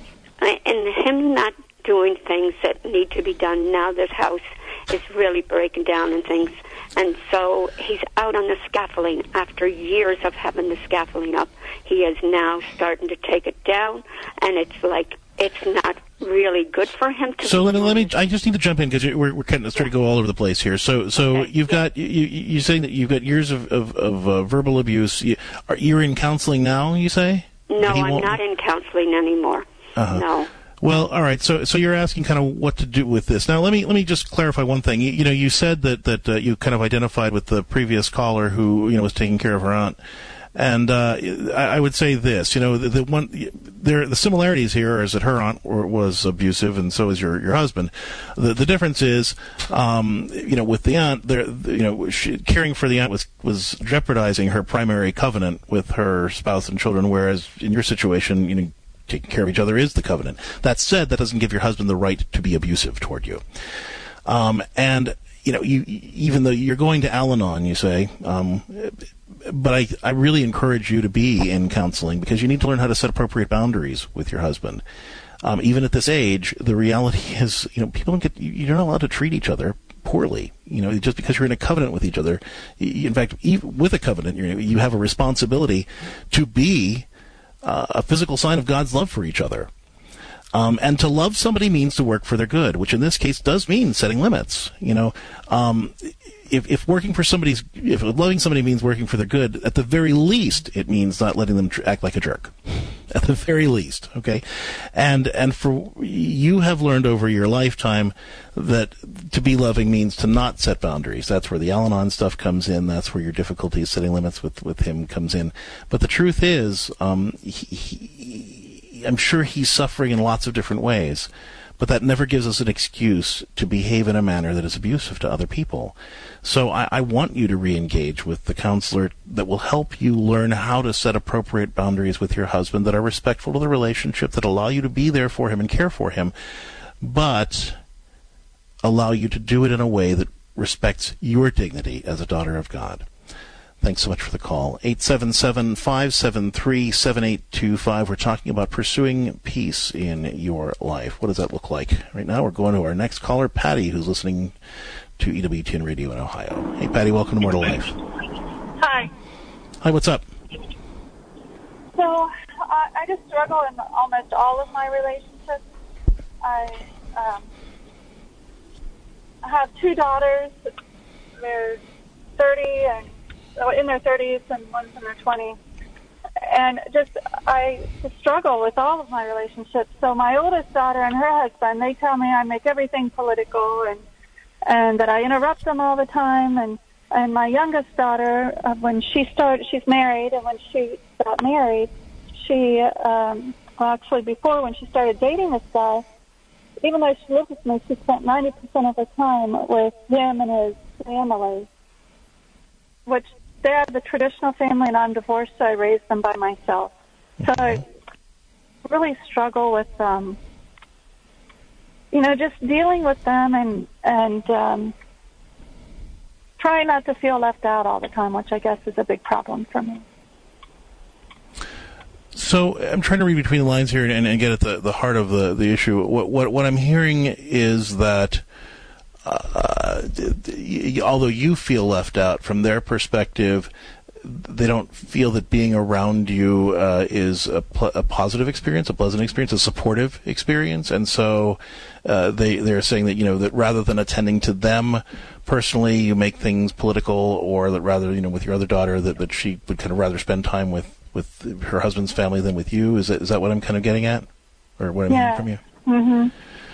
and him not doing things that need to be done now. This house is really breaking down and things. And so he's out on the scaffolding. After years of having the scaffolding up, he is now starting to take it down, and it's like it's not really good for him to. So let me, let me. I just need to jump in because we're we're kind of starting to go all over the place here. So so Okay. you've got you you're saying that you've got years of of, of uh, verbal abuse. You, are, you're in counseling now, you say? No, He I'm won't- not in counseling anymore. Uh-huh. No. Well, all right. So, so you're asking kind of what to do with this. Now, let me let me just clarify one thing. You, you know, you said that that uh, you kind of identified with the previous caller who you know was taking care of her aunt, and uh, I, I would say this. You know, the, the one there the similarities here is that her aunt were, was abusive, and so is your your husband. The the difference is, um, you know, with the aunt, there, you know, she, caring for the aunt was was jeopardizing her primary covenant with her spouse and children, whereas in your situation, you know, taking care of each other is the covenant. That said, that doesn't give your husband the right to be abusive toward you. Um, and, you know, you, even though you're going to Al-Anon, you say, um, but I, I really encourage you to be in counseling because you need to learn how to set appropriate boundaries with your husband. Um, even at this age, the reality is, you know, people don't get, you're not allowed to treat each other poorly. You know, just because you're in a covenant with each other. In fact, even with a covenant, you you have a responsibility to be Uh, a physical sign of God's love for each other. Um, and to love somebody means to work for their good, which in this case does mean setting limits. You know, um, if, if working for somebody's, if loving somebody means working for their good, at the very least, it means not letting them tr- act like a jerk. At the very least, okay? And, and for, you have learned over your lifetime that to be loving means to not set boundaries. That's where the Al-Anon stuff comes in. That's where your difficulty setting limits with, with him comes in. But the truth is, um, he, he, I'm sure he's suffering in lots of different ways. but that never gives us an excuse to behave in a manner that is abusive to other people. So I, I want you to re-engage with the counselor that will help you learn how to set appropriate boundaries with your husband that are respectful to the relationship, that allow you to be there for him and care for him, but allow you to do it in a way that respects your dignity as a daughter of God. Thanks so much for the call. eight seven seven, five seven three, seven eight two five. We're talking about pursuing peace in your life. What does that look like? Right now we're going to our next caller, Patty, who's listening to E W T N Radio in Ohio. Hey, Patty, welcome to More to Life. Hi. Hi, what's up? So, uh, I just struggle in almost all of my relationships. I um, have two daughters. They're thirty and oh, in their thirties, and one's in their twenties. And just, I just struggle with all of my relationships. So my oldest daughter and her husband, they tell me I make everything political and and that I interrupt them all the time. And, and my youngest daughter, uh, when she started, she's married, and when she got married, she, um, well, actually before, when she started dating this guy, even though she lived with me, she spent ninety percent of her time with him and his family, which they have the traditional family, and I'm divorced, so I raised them by myself. So I really struggle with, um, you know, just dealing with them and and um, trying not to feel left out all the time, which I guess is a big problem for me. So I'm trying to read between the lines here and, and get at the, the heart of the, the issue. What, what what I'm hearing is that uh, although you feel left out, from their perspective, they don't feel that being around you uh, is a, pl- a positive experience, a pleasant experience, a supportive experience, and so uh, they they're saying that, you know, that rather than attending to them personally, you make things political, or that rather, you know, with your other daughter, that, that she would kind of rather spend time with, with her husband's family than with you. Is that is that what I'm kind of getting at, or what I'm yeah. hearing from you? Mm-hmm.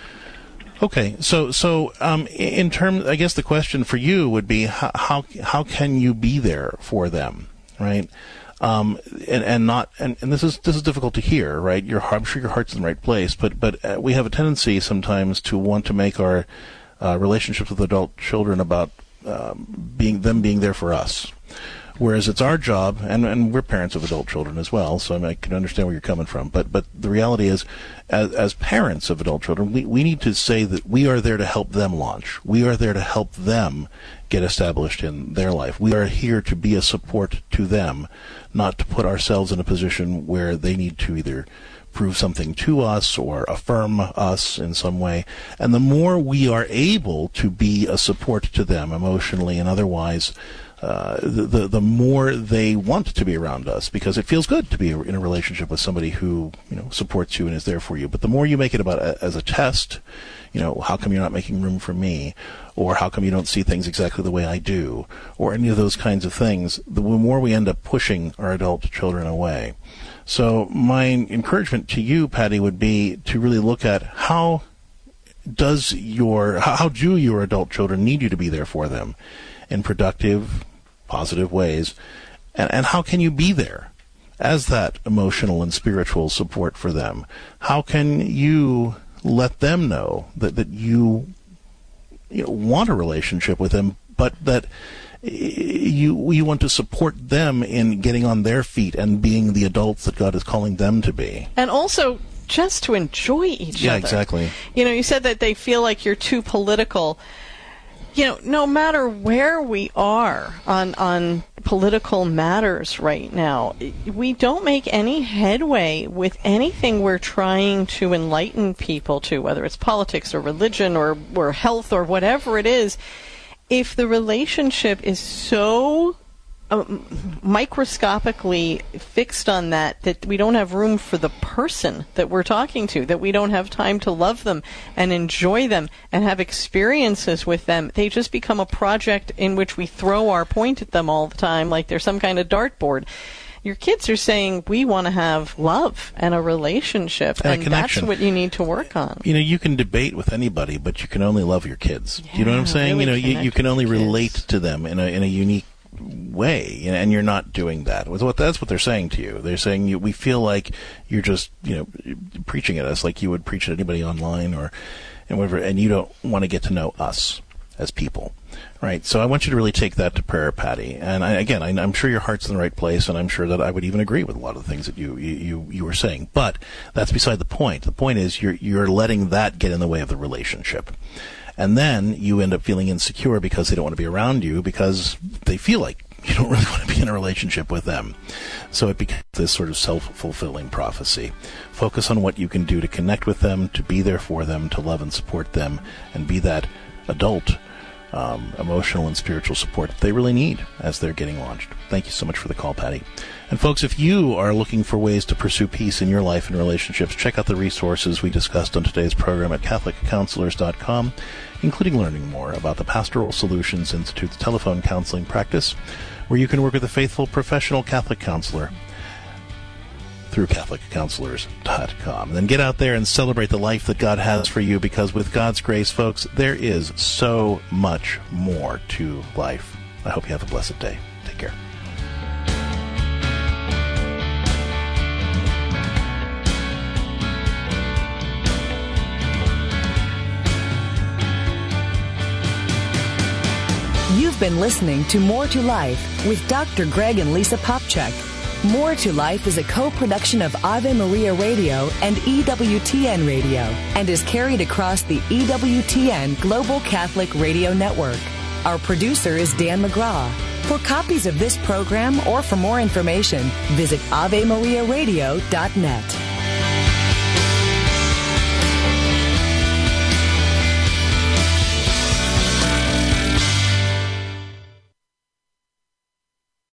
Okay, so so um, in terms, I guess the question for you would be how how, how can you be there for them, right? Um, and and not and, and this is this is difficult to hear, right? Your I'm sure your heart's in the right place, but but uh, we have a tendency sometimes to want to make our uh, relationships with adult children about um, being them being there for us. Whereas it's our job, and, and we're parents of adult children as well, so I, mean, I can understand where you're coming from. But but the reality is, as, as parents of adult children, we, we need to say that we are there to help them launch. We are there to help them get established in their life. We are here to be a support to them, not to put ourselves in a position where they need to either prove something to us or affirm us in some way. And the more we are able to be a support to them emotionally and otherwise, Uh, the, the the more they want to be around us, because it feels good to be in a relationship with somebody who, you know, supports you and is there for you. But the more you make it about a, as a test, you know, how come you're not making room for me, or how come you don't see things exactly the way I do, or any of those kinds of things, the more we end up pushing our adult children away. So my encouragement to you, Patty, would be to really look at how does your how do your adult children need you to be there for them in productive, positive ways, and, and how can you be there as that emotional and spiritual support for them? How can you let them know that, that you, you know, want a relationship with them, but that you you want to support them in getting on their feet and being the adults that God is calling them to be? And also just to enjoy each yeah, other. Yeah, exactly. You know, you said that they feel like you're too political. You know, no matter where we are on on political matters right now, we don't make any headway with anything we're trying to enlighten people to, whether it's politics or religion or, or health or whatever it is, if the relationship is so um, microscopically fixed on that that we don't have room for the person that we're talking to, that we don't have time to love them and enjoy them and have experiences with them. They just become a project in which we throw our point at them all the time like they're some kind of dartboard. Your kids are saying, we want to have love and a relationship, and, and a connection. That's what you need to work on. You know, you can debate with anybody, but you can only love your kids. Yeah, Do you know what I'm saying? Really you know, you, you can only relate to them in a in a unique way, and you're not doing that. What that's what they're saying to you. They're saying you, we feel like you're just, you know, preaching at us like you would preach at anybody online or and whatever, and you don't want to get to know us as people, right? So I want you to really take that to prayer, Patty. And I, again, I, I'm sure your heart's in the right place, and I'm sure that I would even agree with a lot of the things that you you you were saying. But that's beside the point. The point is you're you're letting that get in the way of the relationship. And then you end up feeling insecure because they don't want to be around you because they feel like you don't really want to be in a relationship with them. So it becomes this sort of self-fulfilling prophecy. Focus on what you can do to connect with them, to be there for them, to love and support them, and be that adult um, emotional and spiritual support that they really need as they're getting launched. Thank you so much for the call, Patty. And folks, if you are looking for ways to pursue peace in your life and relationships, check out the resources we discussed on today's program at Catholic Counselors dot com, including learning more about the Pastoral Solutions Institute's telephone counseling practice, where you can work with a faithful professional Catholic counselor through Catholic Counselors dot com. And then get out there and celebrate the life that God has for you, because with God's grace, folks, there is so much more to life. I hope you have a blessed day. Take care. You've been listening to More to Life with Doctor Greg and Lisa Popchak. More to Life is a co-production of Ave Maria Radio and E W T N Radio and is carried across the E W T N Global Catholic Radio Network. Our producer is Dan McGraw. For copies of this program or for more information, visit ave maria radio dot net.